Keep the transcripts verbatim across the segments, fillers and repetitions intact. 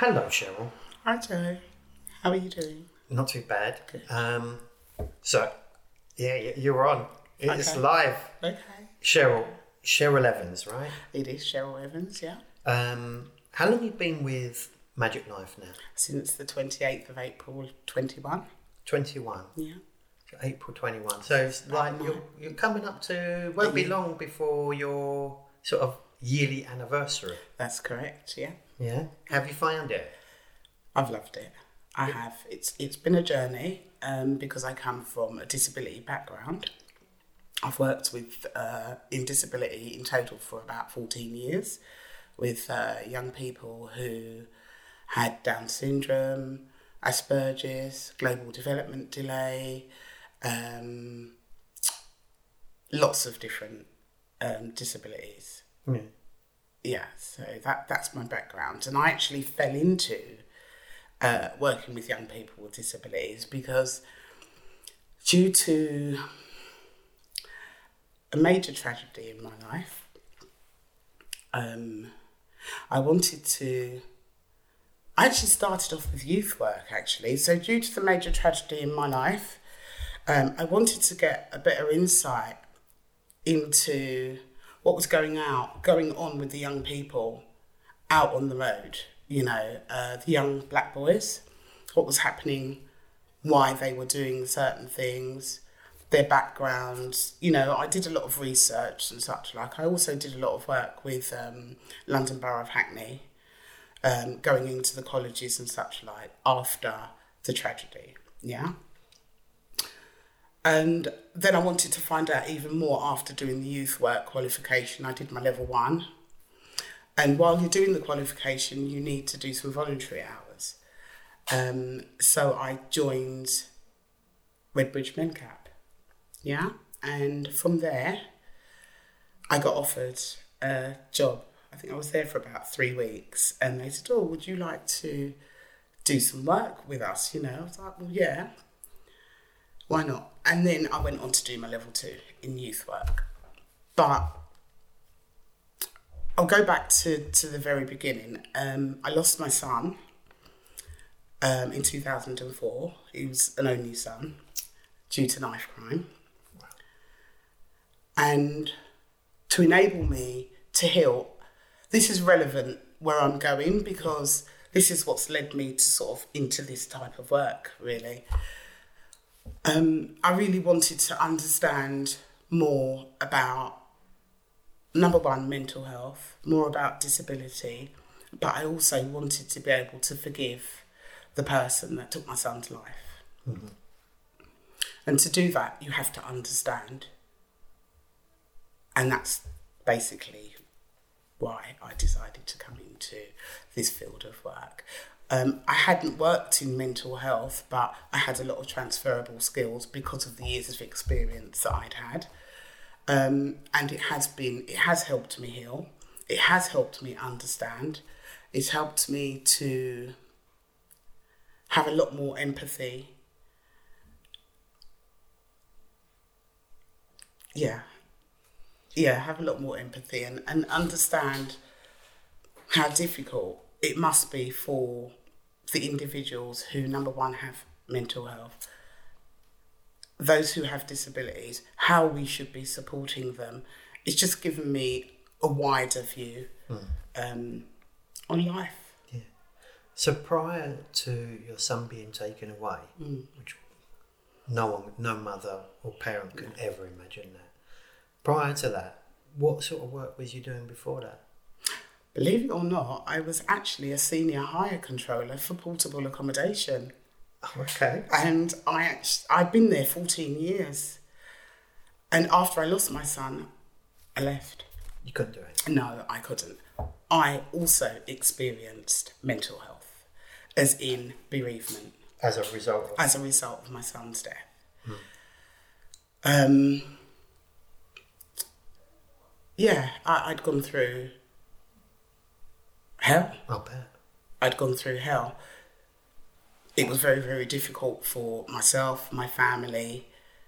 Hello, Cheryl. Hi, Joe. How are you doing? Not too bad. Good. Um, so, yeah, y- you're on. It's Okay. live. Okay. Cheryl, Cheryl Evans, right? It is Cheryl Evans, yeah. Um, how long you been with Magic Life now? Since the twenty-eighth of April, twenty-one. twenty-one. Yeah. April twenty-one. So it's like About you're, you're coming up to, won't be Yeah. long before your sort of yearly anniversary. That's correct, yeah. Yeah. Have you found it? I've loved it. I have. It's It's been a journey um, because I come from a disability background. I've worked with uh, in disability in total for about fourteen years with uh, young people who had Down syndrome, Asperger's, global development delay, um, lots of different um, disabilities. Yeah. Yeah, so that that's my background. And I actually fell into uh, working with young people with disabilities because due to a major tragedy in my life, um, I wanted to... I actually started off with youth work, actually. So due to the major tragedy in my life, um, I wanted to get a better insight into what was going out, going on with the young people out on the road, you know, uh, the young black boys, what was happening, why they were doing certain things, their backgrounds. You know, I did a lot of research and such like. I also did a lot of work with um, London Borough of Hackney, um, going into the colleges and such like after the tragedy, yeah. And then I wanted to find out even more after doing the youth work qualification. I did my level one. And while you're doing the qualification, you need to do some voluntary hours. Um, so I joined Redbridge MenCap. Yeah. And from there, I got offered a job. I think I was there for about three weeks. And they said, oh, would you like to do some work with us? You know, I was like, well, yeah. Why not? And then I went on to do my level two in youth work. But I'll go back to, to the very beginning. Um, I lost my son um, in two thousand four. He was an only son due to knife crime. Wow. And to enable me to heal, this is relevant where I'm going because this is what's led me to sort of into this type of work, really. Um, I really wanted to understand more about, number one, mental health, more about disability, but I also wanted to be able to forgive the person that took my son's life. Mm-hmm. And to do that, you have to understand. And that's basically why I decided to come into this field of work. Um, I hadn't worked in mental health, but I had a lot of transferable skills because of the years of experience that I'd had. Um, and it has been, it has helped me heal. It has helped me understand. It's helped me to have a lot more empathy. Yeah. Yeah, have a lot more empathy and, and understand how difficult it must be for the individuals who, number one, have mental health, those who have disabilities, how we should be supporting them. It's just given me a wider view mm. um, on life. Yeah. So prior to your son being taken away, mm. which no one, no mother or parent can no. ever imagine that. Prior to that, what sort of work was you doing before that? Believe it or not, I was actually a senior hire controller for portable accommodation. Okay. And I actually, I'd been there fourteen years. And after I lost my son, I left. You couldn't do it? No, I couldn't. I also experienced mental health, as in bereavement. As a result of? As a result of my son's death. Hmm. Um. Yeah, I, I'd gone through hell. I'll bet. I'd gone through hell. It was very, very difficult for myself, my family.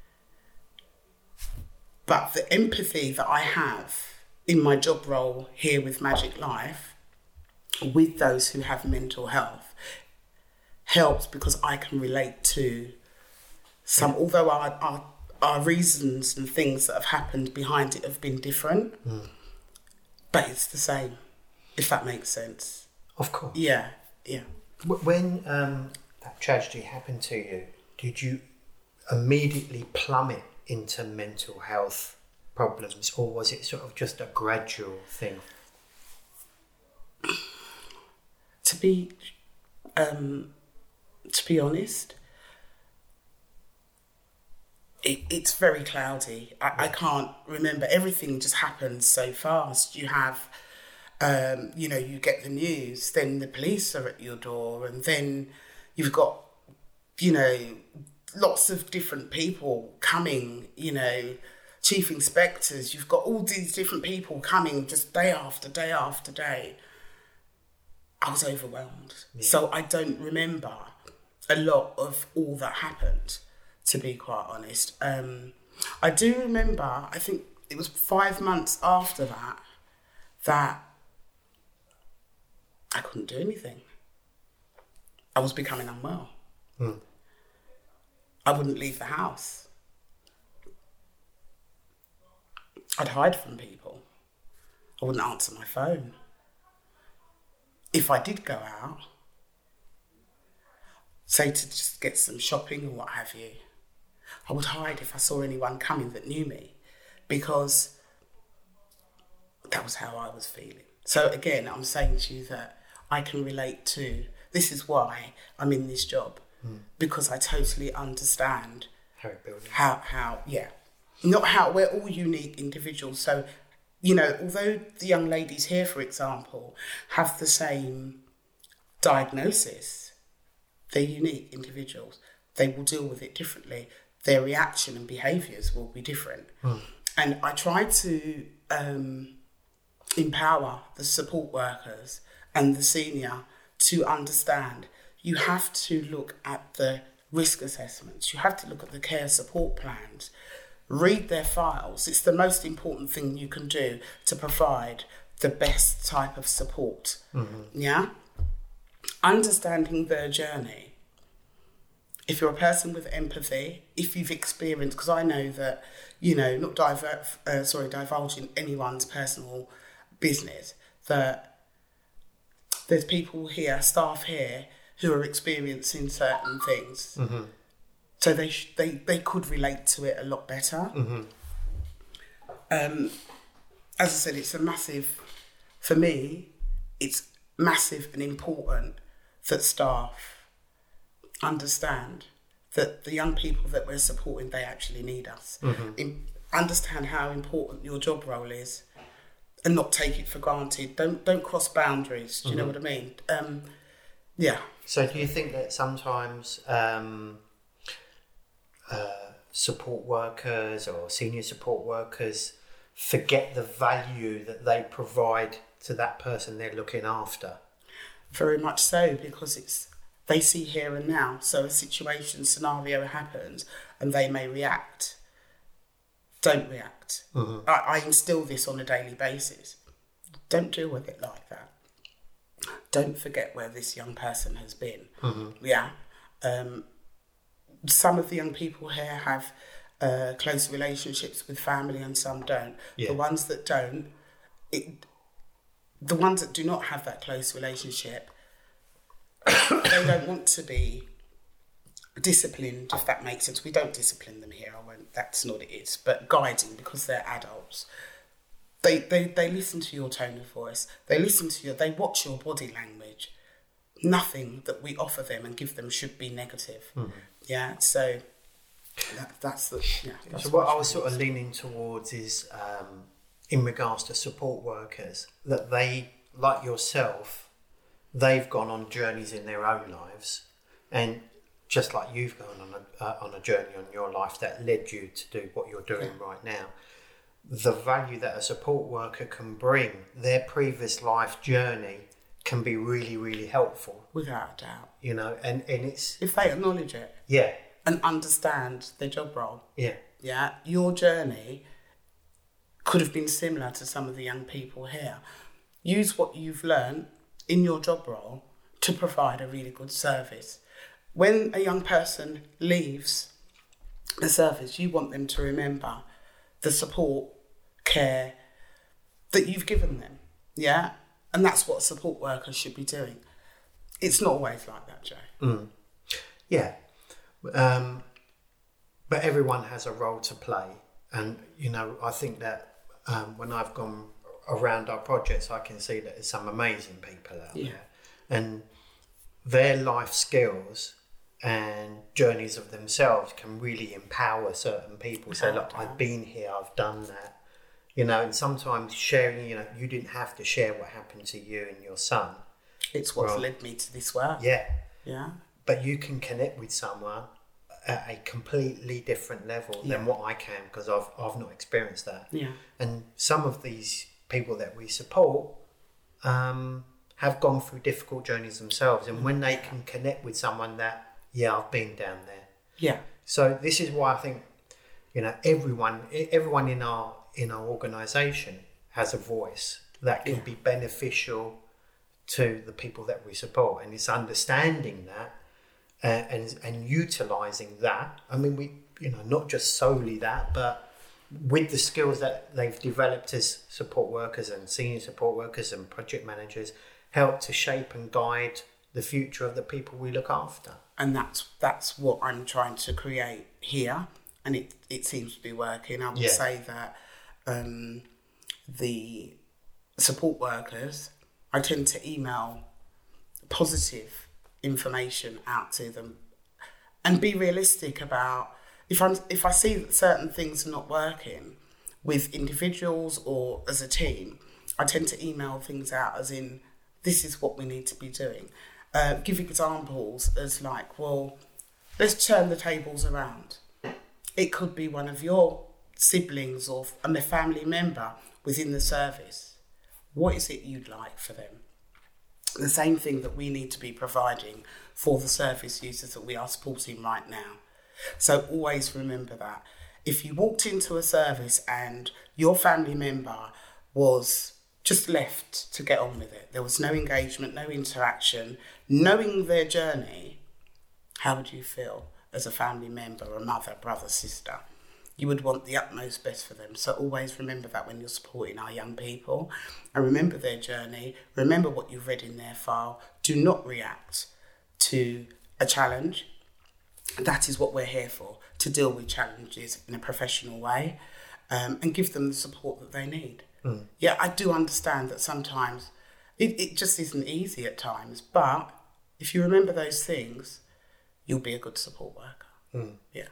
But the empathy that I have in my job role here with Magic Life with those who have mental health helps because I can relate to some, although our, our, our reasons and things that have happened behind it have been different, mm. but it's the same, if that makes sense. Of course. Yeah, yeah. When um, that tragedy happened to you, did you immediately plummet into mental health problems, or was it sort of just a gradual thing? To be, um, to be honest, it, it's very cloudy. I, I can't remember. Everything just happens so fast. You have, um, you know, you get the news, then the police are at your door, and then you've got, you know, lots of different people coming, you know, chief inspectors. You've got all these different people coming just day after day after day. I was overwhelmed. Yeah. So I don't remember a lot of all that happened, to be quite honest. Um, I do remember, I think it was five months after that, that I couldn't do anything. I was becoming unwell. Hmm. I wouldn't leave the house. I'd hide from people. I wouldn't answer my phone. If I did go out, say to just get some shopping or what have you, I would hide if I saw anyone coming that knew me, because that was how I was feeling. So again, I'm saying to you that I can relate to, this is why I'm in this job, mm. because I totally understand how it builds. How, how, yeah. Not how, we're all unique individuals. So, you know, although the young ladies here, for example, have the same diagnosis, they're unique individuals. They will deal with it differently. Their reaction and behaviours will be different. Mm. And I try to um, empower the support workers and the senior to understand you have to look at the risk assessments. You have to look at the care support plans. Read their files. It's the most important thing you can do to provide the best type of support. Mm-hmm. Yeah? Understanding their journey. If you're a person with empathy, if you've experienced, because I know that, you know, not divert, uh, sorry, divulging anyone's personal business, that there's people here, staff here, who are experiencing certain things. Mm-hmm. So they, sh- they they could relate to it a lot better. Mm-hmm. Um, as I said, it's a massive, for me, it's massive and important that staff understand that the young people that we're supporting, they actually need us. Mm-hmm. In, understand how important your job role is and not take it for granted. Don't don't cross boundaries. Do you mm-hmm. know what I mean? Um, yeah. So do you think that sometimes... Um Uh, support workers or senior support workers forget the value that they provide to that person they're looking after? Very much so, because it's they see here and now. So a situation, scenario happens and they may react. Don't react. Mm-hmm. I, I instill this on a daily basis. Don't deal with it like that. Don't forget where this young person has been. Mm-hmm. Yeah. Um, Some of the young people here have uh, close relationships with family and some don't. Yeah. The ones that don't, it, the ones that do not have that close relationship, they don't want to be disciplined, if that makes sense. We don't discipline them here, I won't, that's not it is, but guiding, because they're adults. They, they, they listen to your tone of voice. They listen to your, they watch your body language. Nothing that we offer them and give them should be negative. Mm-hmm. Yeah, so that, that's the... Yeah, that's so what I was sort of leaning towards is, um, in regards to support workers, that they, like yourself, they've gone on journeys in their own lives, and just like you've gone on a, uh, on a journey on your life that led you to do what you're doing yeah. right now, the value that a support worker can bring, their previous life journey, can be really, really helpful. Without a doubt. You know, and, and it's... If they acknowledge it. Yeah. And understand their job role. Yeah. Yeah. Your journey could have been similar to some of the young people here. Use what you've learned in your job role to provide a really good service. When a young person leaves the service, you want them to remember the support, care that you've given them, yeah? And that's what support workers should be doing. It's not always like that, Joe. Mm. Yeah. Um, but everyone has a role to play. And, you know, I think that um, when I've gone around our projects, I can see that there's some amazing people out yeah. there. And their life skills and journeys of themselves can really empower certain people. So, look, I've been here, I've done that. You know, and sometimes sharing, you know, you didn't have to share what happened to you and your son. It's what's well, led me to this work. Yeah. Yeah. But you can connect with someone at a completely different level yeah. than what I can, because I've I've not experienced that. Yeah. And some of these people that we support um, have gone through difficult journeys themselves. And when they can connect with someone that, yeah, I've been down there. Yeah. So this is why I think, you know, everyone everyone in our in our organisation has a voice that can yeah. be beneficial to the people that we support, and it's understanding that uh, and and utilising that. I mean, we you know not just solely that, but with the skills that they've developed as support workers and senior support workers and project managers, help to shape and guide the future of the people we look after. And that's that's what I'm trying to create here, and it it seems to be working. I would yeah. say that. Um, the support workers, I tend to email positive information out to them and be realistic about if I'm if I see that certain things are not working with individuals or as a team, I tend to email things out as in, this is what we need to be doing. Uh, give examples as like, well, let's turn the tables around. It could be one of your siblings or a family member within the service. What is it you'd like for them? The same thing that we need to be providing for the service users that we are supporting right now. So always remember that. If you walked into a service and your family member was just left to get on with it, there was no engagement, no interaction, knowing their journey, how would you feel as a family member, a mother, brother, sister? You would want the utmost best for them. So always remember that when you're supporting our young people, and remember their journey, remember what you've read in their file. Do not react to a challenge. That is what we're here for, to deal with challenges in a professional way um, and give them the support that they need. Mm. Yeah, I do understand that sometimes it, it just isn't easy at times, but if you remember those things, you'll be a good support worker. Mm. Yeah.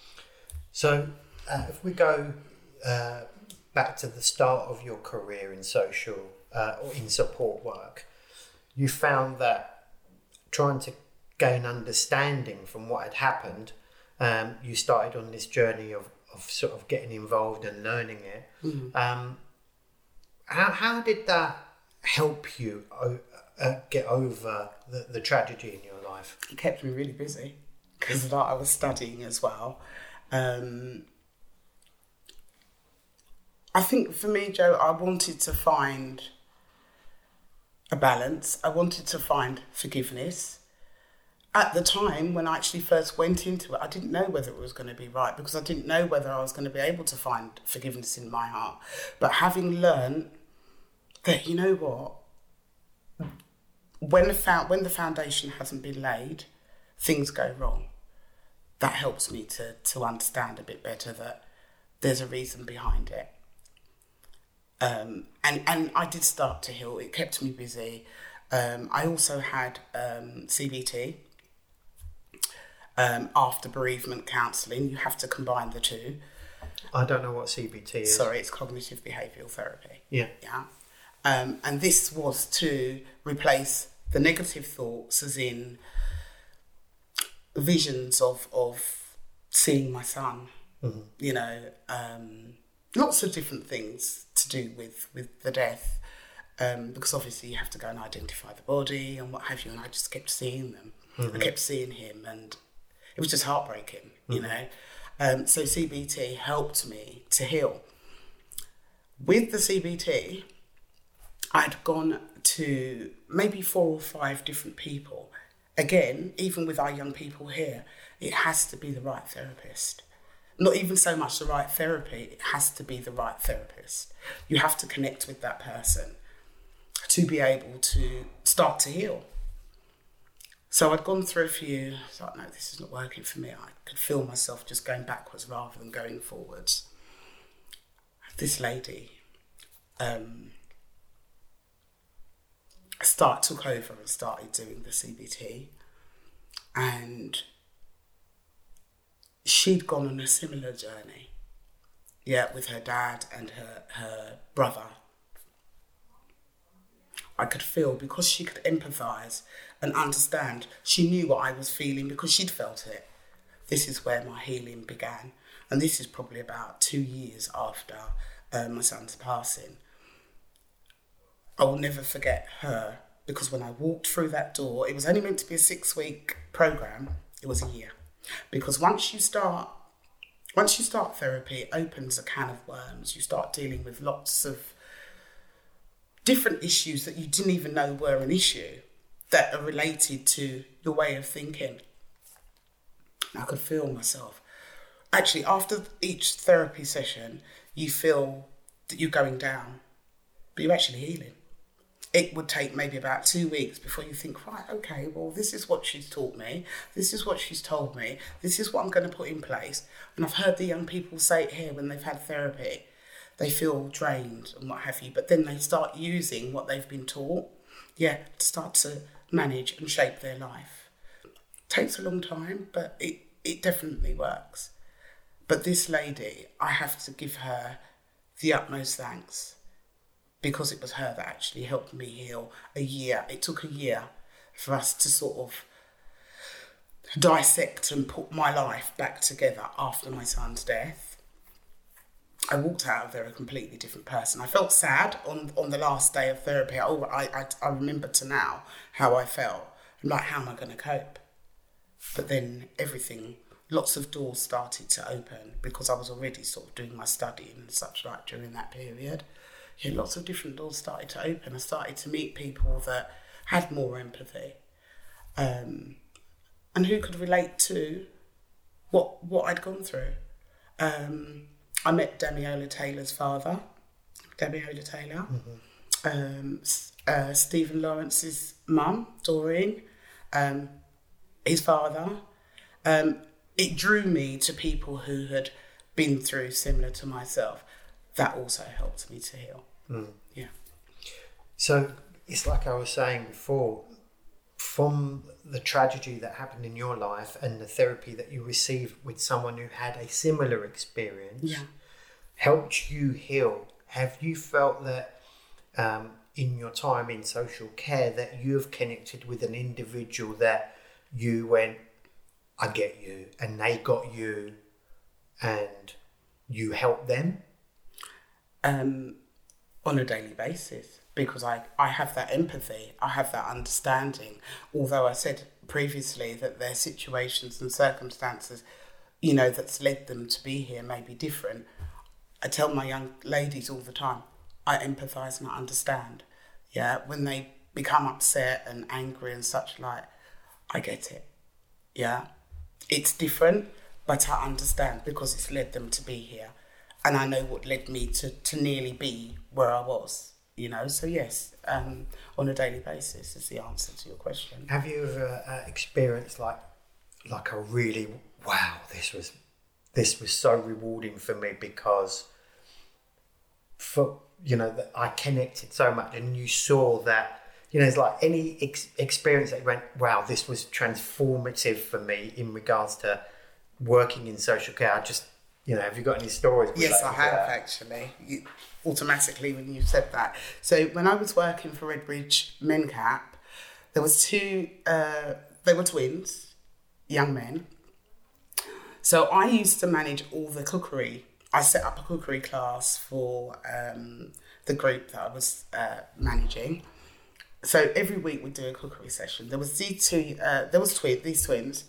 So uh, if we go uh, back to the start of your career in social uh, or in support work, you found that trying to gain understanding from what had happened, um, you started on this journey of, of sort of getting involved and learning it. Mm-hmm. Um, how, how did that help you o- uh, get over the, the tragedy in your life? It kept me really busy because I was studying as well. Um, I think for me, Joe, I wanted to find a balance. I wanted to find forgiveness. At the time when I actually first went into it, I didn't know whether it was going to be right because I didn't know whether I was going to be able to find forgiveness in my heart. But having learned that, you know what, when the, fo- when the foundation hasn't been laid, things go wrong. That helps me to, to understand a bit better that there's a reason behind it. Um, and, and I did start to heal. It kept me busy. Um, I also had um, C B T. Um, after bereavement counselling, you have to combine the two. I don't know what C B T is. Sorry, it's cognitive behavioural therapy. Yeah. Yeah. Um, and this was to replace the negative thoughts, as in visions of of seeing my son. Mm-hmm. You know, um, lots of different things to do with with the death, um, because obviously you have to go and identify the body and what have you. And I just kept seeing them. Mm-hmm. I kept seeing him, and it was just heartbreaking, you mm-hmm. know. Um, so C B T helped me to heal. With the C B T, I'd gone to maybe four or five different people. Again, even with our young people here, it has to be the right therapist. Not even so much the right therapy, it has to be the right therapist. You have to connect with that person to be able to start to heal. So I'd gone through a few, I thought, no, this is not working for me. I could feel myself just going backwards rather than going forwards. This lady um, start, took over and started doing the C B T. And she'd gone on a similar journey, yeah, with her dad and her, her brother. I could feel, because she could empathise and understand, she knew what I was feeling because she'd felt it. This is where my healing began. And this is probably about two years after uh, my son's passing. I will never forget her, because when I walked through that door, it was only meant to be a six-week programme, it was a year. Because once you start, once you start therapy, it opens a can of worms. You start dealing with lots of different issues that you didn't even know were an issue, that are related to your way of thinking. I could feel myself. Actually, after each therapy session, you feel that you're going down, but you're actually healing. It would take maybe about two weeks before you think, right, okay, well, this is what she's taught me. This is what she's told me. This is what I'm going to put in place. And I've heard the young people say it here when they've had therapy. They feel drained and what have you, but then they start using what they've been taught, yeah, to start to manage and shape their life. It takes a long time, but it, it definitely works. But this lady, I have to give her the utmost thanks, because it was her that actually helped me heal a year. It took a year for us to sort of dissect and put my life back together after my son's death. I walked out of there a completely different person. I felt sad on, on the last day of therapy. I, I, I remember to now how I felt. I'm like, how am I going to cope? But then everything, lots of doors started to open, because I was already sort of doing my studying and such like during that period. Yeah, lots of different doors started to open. I started to meet people that had more empathy, um, and who could relate to what what I'd gone through. Um, I met Demiola Taylor's father, Demiola Taylor, mm-hmm. um, uh, Stephen Lawrence's mum, Doreen, um, his father. Um, it drew me to people who had been through similar to myself. That also helped me to heal. Mm. Yeah. So it's like I was saying before, from the tragedy that happened in your life and the therapy that you received with someone who had a similar experience, yeah. helped you heal. Have you felt that um, in your time in social care that you have connected with an individual that you went, I get you, and they got you, and you helped them? Um, on a daily basis, because I, I have that empathy, I have that understanding. Although I said previously that their situations and circumstances, you know, that's led them to be here may be different. I tell my young ladies all the time, I empathise and I understand. Yeah, when they become upset and angry and such like, I get it. Yeah, it's different, but I understand, because it's led them to be here. And I know what led me to, to nearly be where I was, you know. So yes, um, on a daily basis is the answer to your question. Have you ever uh, experienced like like a really, wow, this was this was so rewarding for me, because for you know that I connected so much, and you saw that, you know, it's like any ex- experience that you went, wow, this was transformative for me in regards to working in social care. I just, you know, have you got any stories? Yes, I have that? Actually. You, automatically when you said that. So when I was working for Redbridge MenCap, there was two, uh, they were twins, young men. So I used to manage all the cookery. I set up a cookery class for um, the group that I was uh, managing. So every week we'd do a cookery session. There was these two, uh, there was twin, these twins,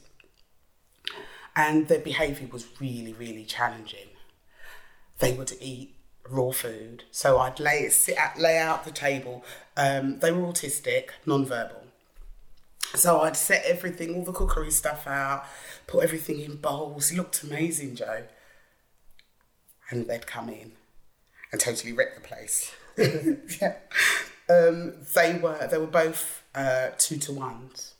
and their behaviour was really, really challenging. They would eat raw food. So I'd lay sit at, lay out the table. Um, they were autistic, non-verbal. So I'd set everything, all the cookery stuff out, put everything in bowls. It looked amazing, Joe. And they'd come in and totally wreck the place. yeah. Um, they were they were both uh, two to ones.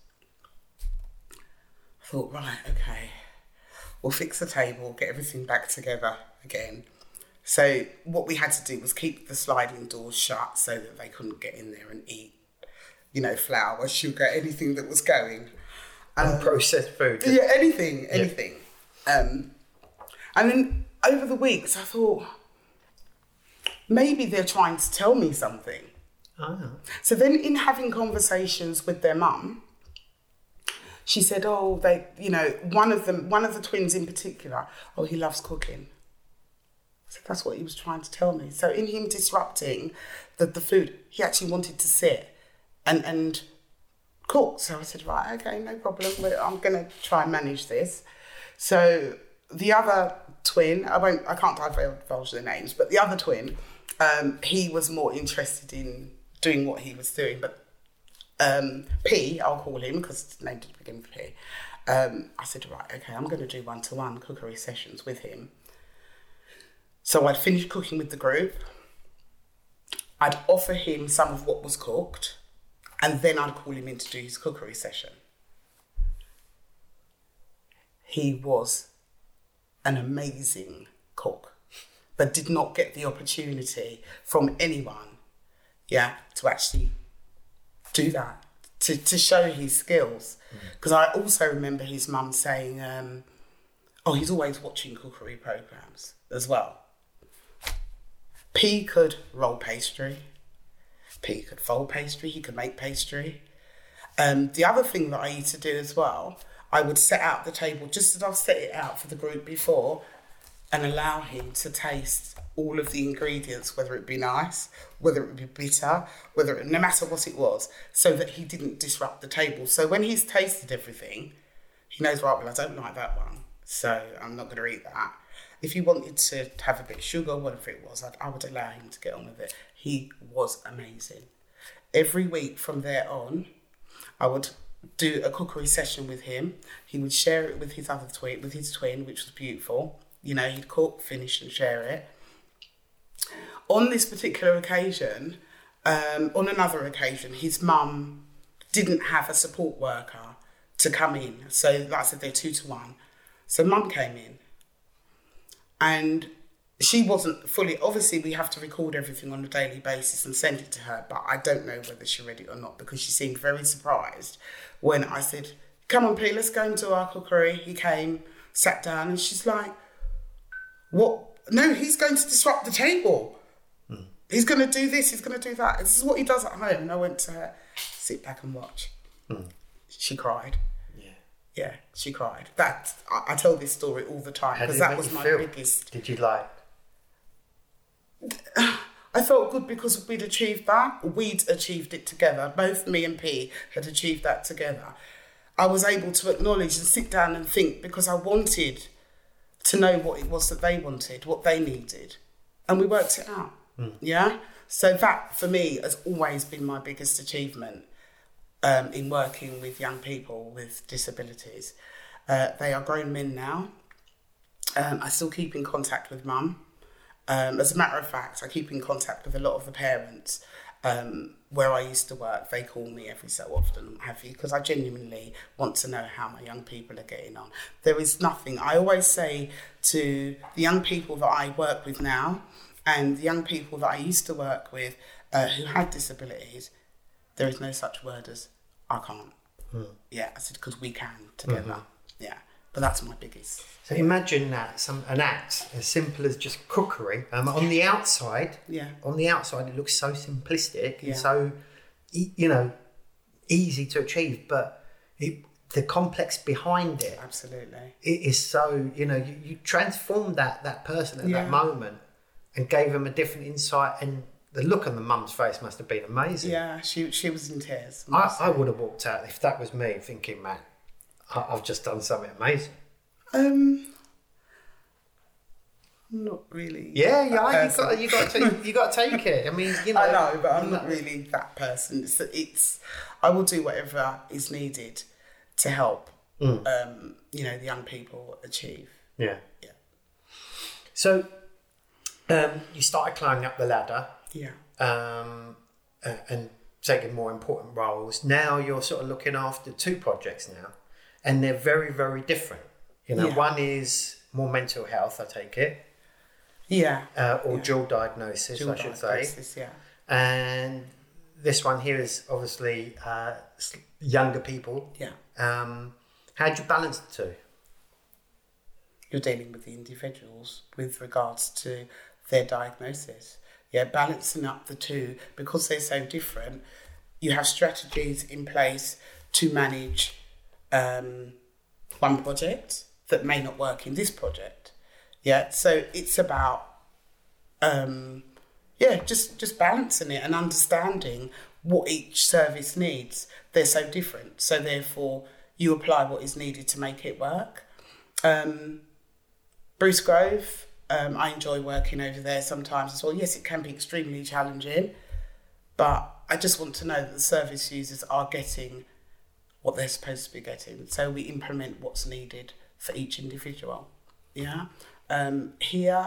I thought, right, okay, we'll fix the table, get everything back together again. So what we had to do was keep the sliding doors shut so that they couldn't get in there and eat, you know, flour, sugar, anything that was going. Um, Unprocessed food. Yeah, anything, anything. Yeah. Um, and then over the weeks, I thought, maybe they're trying to tell me something. Oh. So then in having conversations with their mum, she said, oh, they, you know, one of them, one of the twins in particular, oh, he loves cooking. So that's what he was trying to tell me. So in him disrupting the, the food, he actually wanted to sit and, and cook. So I said, right, okay, no problem. I'm going to try and manage this. So the other twin, I won't, I can't divulge their names, but the other twin, um, he was more interested in doing what he was doing. But um, P, I'll call him because his name didn't begin with P. Um, I said, right, okay, I'm going to do one-to-one cookery sessions with him. So I'd finish cooking with the group. I'd offer him some of what was cooked, and then I'd call him in to do his cookery session. He was an amazing cook, but did not get the opportunity from anyone, yeah, to actually do that, to, to show his skills. Because mm. I also remember his mum saying, um, oh, he's always watching cookery programmes as well. P could roll pastry. P could fold pastry. He could make pastry. Um, the other thing that I used to do as well, I would set out the table just as I've set it out for the group before and allow him to taste all of the ingredients, whether it be nice, whether it be bitter, whether it, no matter what it was, so that he didn't disrupt the table. So when he's tasted everything, he knows, right, well, I don't like that one, so I'm not going to eat that. If he wanted to have a bit of sugar, whatever it was, I'd, I would allow him to get on with it. He was amazing. Every week from there on, I would do a cookery session with him. He would share it with his other twin, with his twin, which was beautiful. You know, he'd cook, finish and share it. On this particular occasion, um, on another occasion, his mum didn't have a support worker to come in. So, like I said, they're two to one. So mum came in. And she wasn't fully, obviously we have to record everything on a daily basis and send it to her, but I don't know whether she read it or not because she seemed very surprised when I said, come on P, let's go and do our cookery. He came, sat down and she's like, what? No, he's going to disrupt the table. Mm. He's going to do this, he's going to do that. This is what he does at home. And I went to her, sit back and watch. Mm. She cried. Yeah, she cried. That I, I tell this story all the time because that was my feel? biggest. Did you like? I felt good because we'd achieved that. We'd achieved it together. Both me and P had achieved that together. I was able to acknowledge and sit down and think because I wanted to know what it was that they wanted, what they needed, and we worked it out. Mm. Yeah. So that for me has always been my biggest achievement. Um, in working with young people with disabilities. Uh, they are grown men now. Um, I still keep in contact with mum. Um, as a matter of fact, I keep in contact with a lot of the parents um, where I used to work. They call me every so often, have you, because I genuinely want to know how my young people are getting on. There is nothing, I always say to the young people that I work with now and the young people that I used to work with uh, who have disabilities, there is no such word as I can't. Hmm. Yeah, I said because we can together. Mm-hmm. Yeah, but that's my biggest. So imagine that some an act as simple as just cookery. Um, on the outside, yeah. On the outside, it looks so simplistic yeah. and so, you know, easy to achieve. But it, the complex behind it, absolutely, it is so. You know, you, you transformed that that person at yeah. that moment and gave them a different insight and. The look on the mum's face must have been amazing. Yeah, she she was in tears. I, I would have walked out if that was me, thinking, man, I, I've just done something amazing. Um, not really. Yeah, yeah, you got you got to you got to take it. I mean, you know. I know, but I'm not really that person. It's, it's I will do whatever is needed to help. Mm. Um, you know, the young people achieve. Yeah. Yeah. So, um, you started climbing up the ladder. Yeah. Um, uh, and taking more important roles. Now you're sort of looking after two projects now, and they're very, very different. You know, Yeah. one is more mental health, I take it. Yeah. Uh, or yeah. dual diagnosis, dual I should diagnosis, say. Yeah. And this one here is obviously uh, younger people. Yeah. Um, how do you balance the two? You're dealing with the individuals with regards to their diagnosis. Yeah, balancing up the two, because they're so different, you have strategies in place to manage um, one project that may not work in this project. Yeah, so it's about, um, yeah, just, just balancing it and understanding what each service needs. They're so different, so therefore you apply what is needed to make it work. Um, Bruce Grove, um, I enjoy working over there sometimes as well. Yes, it can be extremely challenging, but I just want to know that the service users are getting what they're supposed to be getting. So we implement what's needed for each individual. Yeah. Um, here,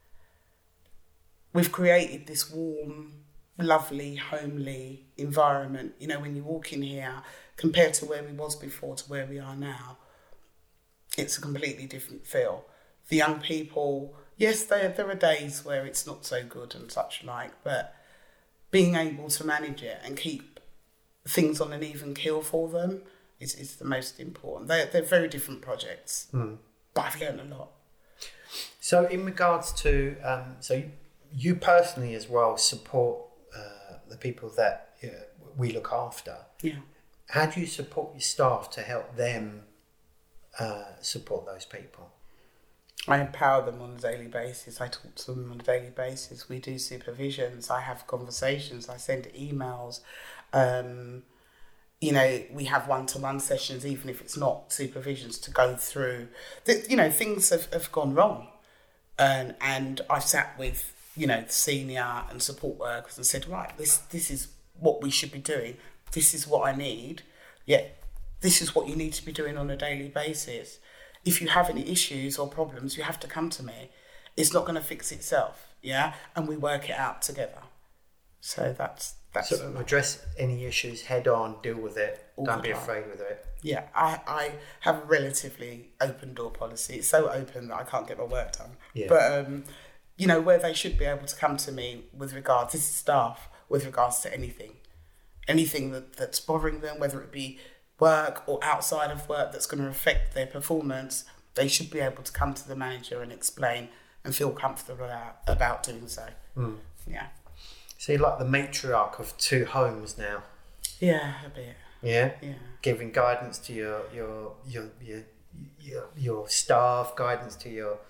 we've created this warm, lovely, homely environment. You know, when you walk in here, compared to where we was before to where we are now, it's a completely different feel. The young people, yes, there there are days where it's not so good and such like, but being able to manage it and keep things on an even keel for them is, is the most important. They're, they're very different projects, mm. but I've learned a lot. So in regards to, um, so you, you personally as well support uh, the people that you know, we look after. Yeah. How do you support your staff to help them uh, support those people? I empower them on a daily basis. I talk to them on a daily basis. We do supervisions. I have conversations. I send emails. Um, you know, we have one-to-one sessions, even if it's not supervisions, to go through. The, you know, things have, have gone wrong. And, and I've sat with, you know, the senior and support workers and said, right, this, this is what we should be doing. This is what I need. Yeah, this is what you need to be doing on a daily basis. If you have any issues or problems, you have to come to me. It's not going to fix itself, yeah? And we work it out together. So that's... that's so address any issues head on, deal with it, don't be time. afraid with it. Yeah, I, I have a relatively open door policy. It's so open that I can't get my work done. Yeah. But, um, you know, where they should be able to come to me with regards, this is staff, with regards to anything. Anything that, that's bothering them, whether it be work or outside of work that's going to affect their performance, they should be able to come to the manager and explain and feel comfortable about, about doing so. Mm. Yeah. So you're like the matriarch of two homes now. Yeah, a bit. Yeah? Yeah. Giving guidance to your your your your your, your staff, guidance to your...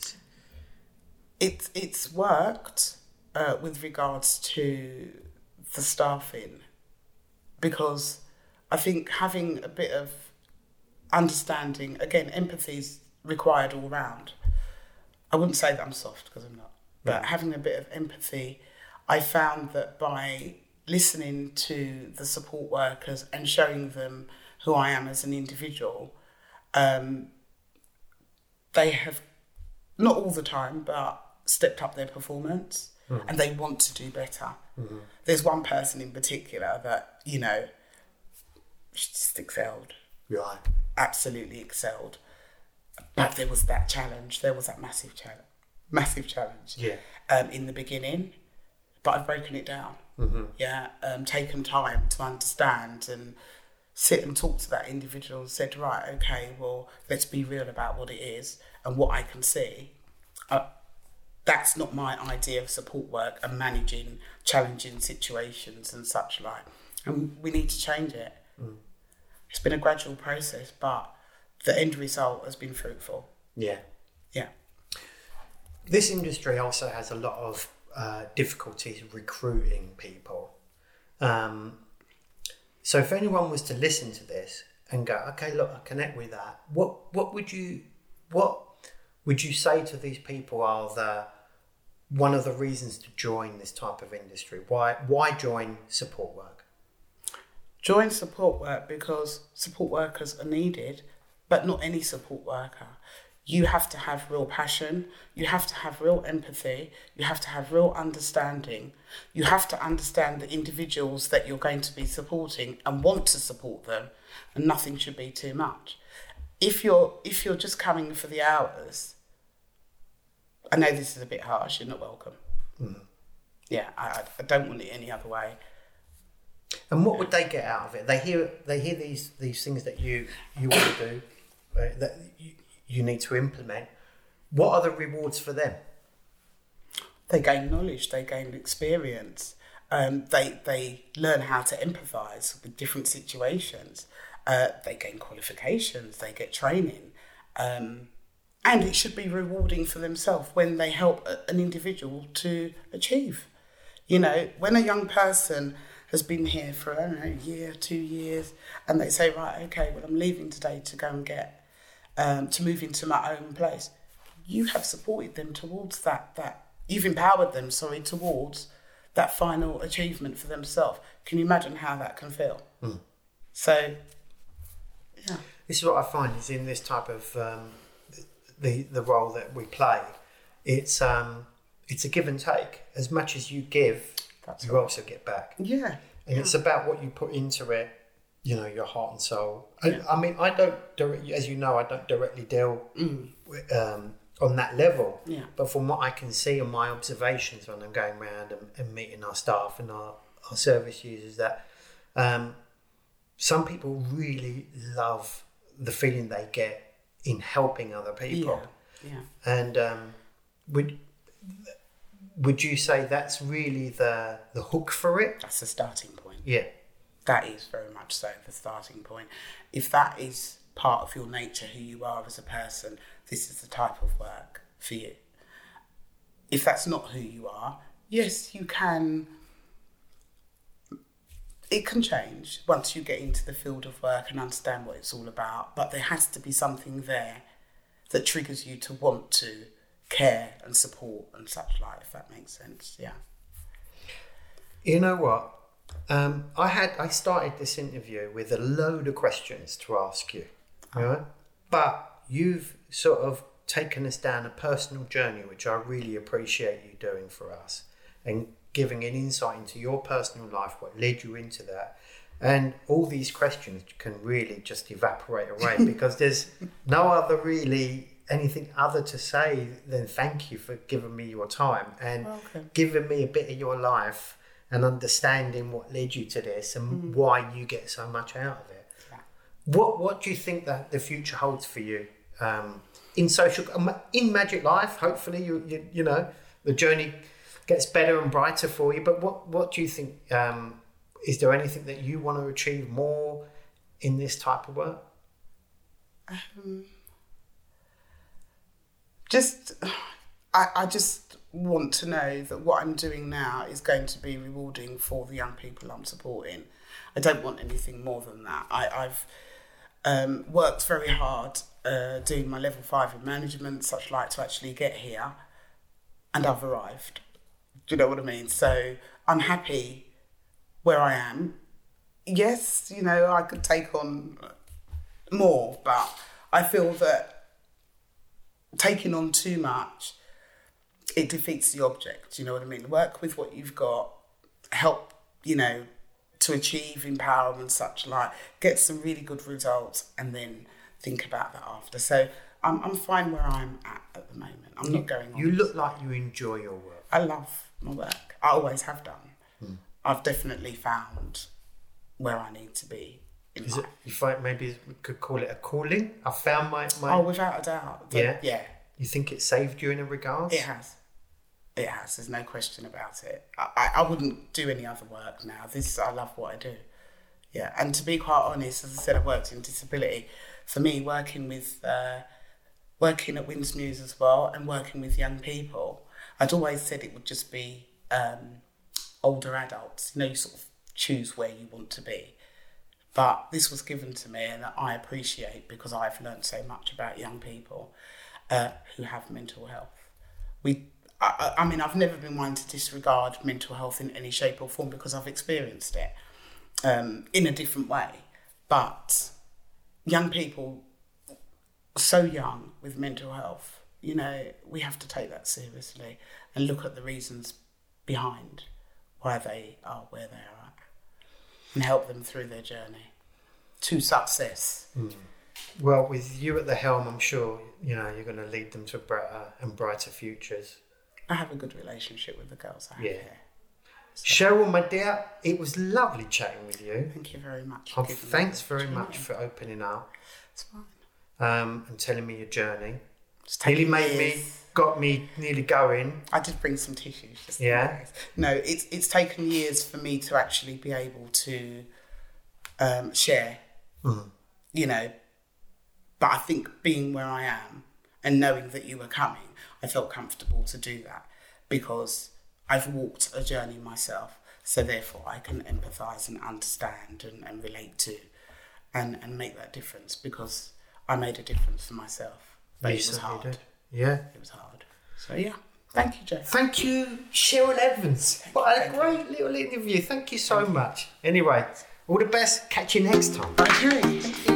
It's, it's worked uh, with regards to the staffing, because I think having a bit of understanding, again, empathy is required all round. I wouldn't say that I'm soft, because I'm not, but yeah. having a bit of empathy, I found that by listening to the support workers and showing them who I am as an individual, um, they have, not all the time, but stepped up their performance, mm. and they want to do better. Mm-hmm. There's one person in particular that, you know, she just excelled. Right. Absolutely excelled. But there was that challenge. There was that massive challenge. Massive challenge. Yeah. Um, in the beginning. But I've broken it down. Mm-hmm. Yeah. Um, taken time to understand and sit and talk to that individual and said, right, okay, well, let's be real about what it is and what I can see. Uh, that's not my idea of support work and managing challenging situations and such like. And we need to change it. Mm. It's been a gradual process, but the end result has been fruitful. Yeah. Yeah. This industry also has a lot of uh, difficulties recruiting people. Um, so if anyone was to listen to this and go, okay, look, I connect with that, what what would you what would you say to these people are the one of the reasons to join this type of industry? Why why join support work? Join support work because support workers are needed, but not any support worker. You have to have real passion, you have to have real empathy, you have to have real understanding, you have to understand the individuals that you're going to be supporting and want to support them, and nothing should be too much. If you're if you're just coming for the hours, I know this is a bit harsh, you're not welcome. Mm. Yeah, I, I don't want it any other way. And what would they get out of it? They hear they hear these these things that you you want to do, right, that you, you need to implement. What are the rewards for them? They gain knowledge, they gain experience, um, they they learn how to empathise with different situations, uh, they gain qualifications, they get training, um, and it should be rewarding for themselves when they help a, an individual to achieve. You know, when a young person has been here for, I don't know, a year, two years, and they say, right, okay, well, I'm leaving today to go and get, um, to move into my own place. You have supported them towards that, that, you've empowered them, sorry, towards that final achievement for themselves. Can you imagine how that can feel? Mm. So, yeah. This is what I find is in this type of, um, the, the role that we play, it's, um, it's a give and take. As much as you give, That's you right. also get back. Yeah. And yeah. it's about what you put into it, you know, your heart and soul. Yeah. I, I mean, I don't, directly, as you know, I don't directly deal mm. with, um, on that level. Yeah. But from what I can see on my observations when I'm going around and, and meeting our staff and our, our service users, that um, some people really love the feeling they get in helping other people. Yeah. yeah. And um, would... Would you say that's really the the hook for it? That's the starting point. Yeah. That is very much so the starting point. If that is part of your nature, who you are as a person, this is the type of work for you. If that's not who you are, yes, you can... It can change once you get into the field of work and understand what it's all about, but there has to be something there that triggers you to want to care and support and such like, if that makes sense. Yeah. You know what? Um, I had I started this interview with a load of questions to ask you, oh. right? But you've sort of taken us down a personal journey, which I really appreciate you doing for us, and giving an insight into your personal life, what led you into that. And all these questions can really just evaporate away because there's no other really anything other to say than thank you for giving me your time and okay. giving me a bit of your life and understanding what led you to this and mm. why you get so much out of it. Yeah. What What do you think that the future holds for you um, in social, in Magic Life? Hopefully, you you, you know the journey gets better and brighter for you. But what what do you think? Um, is there anything that you want to achieve more in this type of work? Um. Just, I, I just want to know that what I'm doing now is going to be rewarding for the young people I'm supporting. I don't want anything more than that. I, I've um, worked very hard uh, doing my level five in management, such like to actually get here, and I've arrived. Do you know what I mean? So I'm happy where I am. Yes, you know, I could take on more, but I feel that taking on too much, it defeats the object, you know what I mean? Work with what you've got, help, you know, to achieve empowerment, such like, get some really good results, and then think about that after. So I'm I'm fine where I'm at at the moment. I'm you, not going on. You look like you enjoy your work. I love my work. I always have done. Hmm. I've definitely found where I need to be. Is it, you find maybe we could call it a calling? I found my, my... Oh, without a doubt. The, yeah? Yeah. You think it saved you in a regard? It has. It has. There's no question about it. I, I, I wouldn't do any other work now. This, I love what I do. Yeah. And to be quite honest, as I said, I've worked in disability. For me, working with, uh, working at Winsmuse as well and working with young people, I'd always said it would just be um, older adults. You know, you sort of choose where you want to be. But this was given to me and I appreciate because I've learned so much about young people. uh, who have mental health. We, I, I mean, I've never been one to disregard mental health in any shape or form because I've experienced it um, in a different way. But young people, so young with mental health, you know, we have to take that seriously and look at the reasons behind why they are where they are and help them through their journey to success. Mm. Well, with you at the helm, I'm sure, you know, you're going to lead them to better and brighter futures. I have a good relationship with the girls I have yeah. here. So. Cheryl, my dear, it was lovely chatting with you. Thank you very much. Oh, thanks very much for opening up. It's fine. Um, and telling me your journey. It's nearly made years. me, got me nearly going. I did bring some tissues. Just yeah. No, it's it's taken years for me to actually be able to um, share. Mm. You know, but I think being where I am and knowing that you were coming, I felt comfortable to do that because I've walked a journey myself. So therefore, I can empathise and understand and, and relate to, and and make that difference because I made a difference for myself. But You it was hard. did. Yeah. It was hard. So yeah, thank you, Joe. Thank you, Cheryl Evans. What a great little interview. Thank you so much. Anyway, all the best. Catch you next time. Okay.